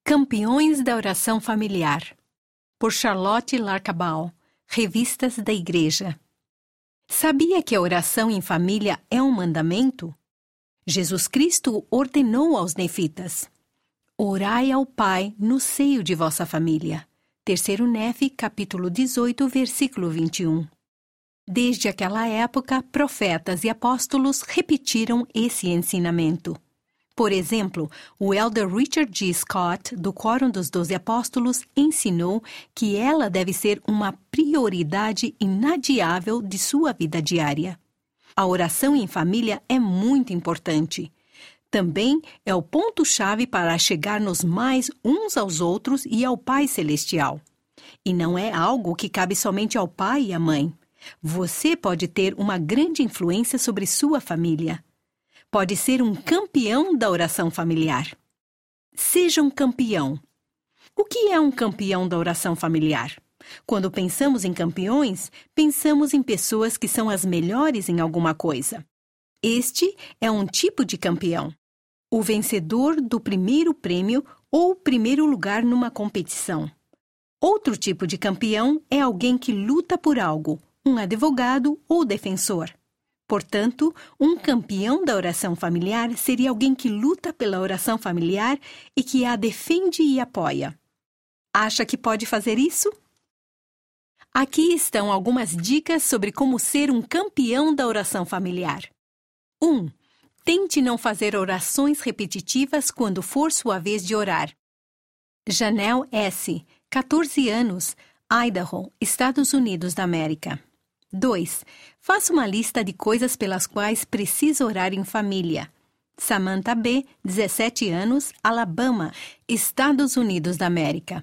Campeões da Oração Familiar, por Charlotte Larcabal, Revistas da Igreja. Sabia que a oração em família é um mandamento? Jesus Cristo ordenou aos nefitas: orai ao Pai no seio de vossa família. 3º Nefe, capítulo 18, versículo 21. Desde aquela época, profetas e apóstolos repetiram esse ensinamento. Por exemplo, o elder Richard G. Scott, do Quórum dos 12 Apóstolos, ensinou que ela deve ser uma prioridade inadiável de sua vida diária. A oração em família é muito importante. Também é o ponto-chave para chegar-nos mais uns aos outros e ao Pai Celestial. E não é algo que cabe somente ao pai e à mãe. Você pode ter uma grande influência sobre sua família. Pode ser um campeão da oração familiar. Seja um campeão. O que é um campeão da oração familiar? Quando pensamos em campeões, pensamos em pessoas que são as melhores em alguma coisa. Este é um tipo de campeão. O vencedor do primeiro prêmio ou primeiro lugar numa competição. Outro tipo de campeão é alguém que luta por algo, um advogado ou defensor. Portanto, um campeão da oração familiar seria alguém que luta pela oração familiar e que a defende e apoia. Acha que pode fazer isso? Aqui estão algumas dicas sobre como ser um campeão da oração familiar. 1. Tente não fazer orações repetitivas quando for sua vez de orar. Janelle S., 14 anos, Idaho, Estados Unidos da América. 2. Faça uma lista de coisas pelas quais precisa orar em família. Samantha B., 17 anos, Alabama, Estados Unidos da América.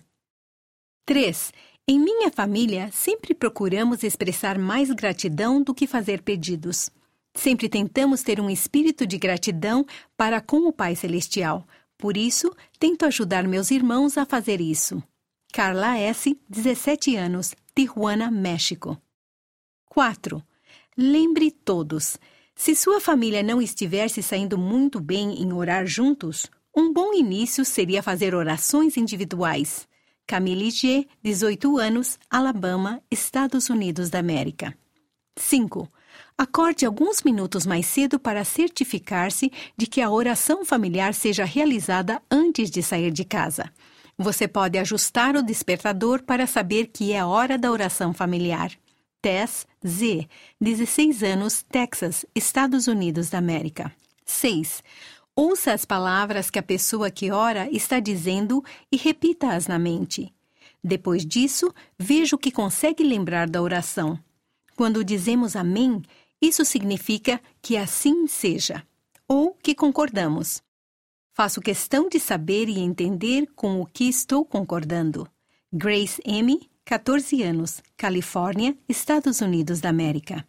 3. Em minha família, sempre procuramos expressar mais gratidão do que fazer pedidos. Sempre tentamos ter um espírito de gratidão para com o Pai Celestial. Por isso, tento ajudar meus irmãos a fazer isso. Carla S., 17 anos, Tijuana, México. 4. Lembre todos. Se sua família não estiver se saindo muito bem em orar juntos, um bom início seria fazer orações individuais. Camille G., 18 anos, Alabama, Estados Unidos da América. 5. Acorde alguns minutos mais cedo para certificar-se de que a oração familiar seja realizada antes de sair de casa. Você pode ajustar o despertador para saber que é hora da oração familiar. Tess Z., 16 anos, Texas, Estados Unidos da América. 6. Ouça as palavras que a pessoa que ora está dizendo e repita-as na mente. Depois disso, veja o que consegue lembrar da oração. Quando dizemos amém, isso significa que assim seja, ou que concordamos. Faço questão de saber e entender com o que estou concordando. Grace M., 14 anos, Califórnia, Estados Unidos da América.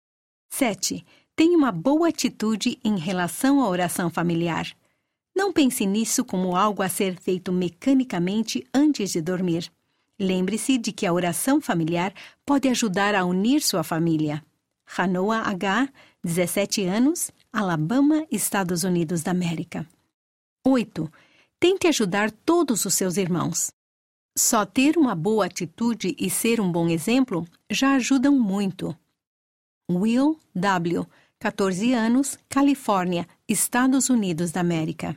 7. Tenha uma boa atitude em relação à oração familiar. Não pense nisso como algo a ser feito mecanicamente antes de dormir. Lembre-se de que a oração familiar pode ajudar a unir sua família. Hanoa H., 17 anos, Alabama, Estados Unidos da América. 8. Tente ajudar todos os seus irmãos. Só ter uma boa atitude e ser um bom exemplo já ajudam muito. Will W., 14 anos, Califórnia, Estados Unidos da América.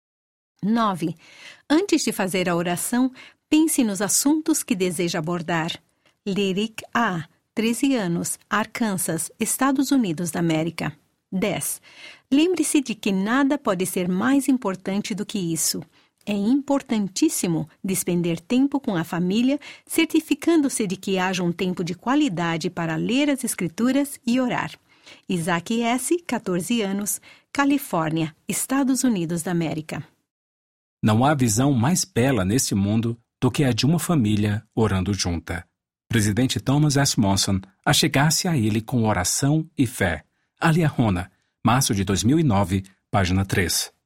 9. Antes de fazer a oração, pense nos assuntos que deseja abordar. Lyric A., 13 anos, Arkansas, Estados Unidos da América. 10. Lembre-se de que nada pode ser mais importante do que isso. É importantíssimo despender tempo com a família, certificando-se de que haja um tempo de qualidade para ler as Escrituras e orar. Isaac S., 14 anos, Califórnia, Estados Unidos da América. Não há visão mais bela neste mundo do que a de uma família orando junta. Presidente Thomas S. Monson achegar-se a ele com oração e fé. Aliahona, março de 2009, página 3.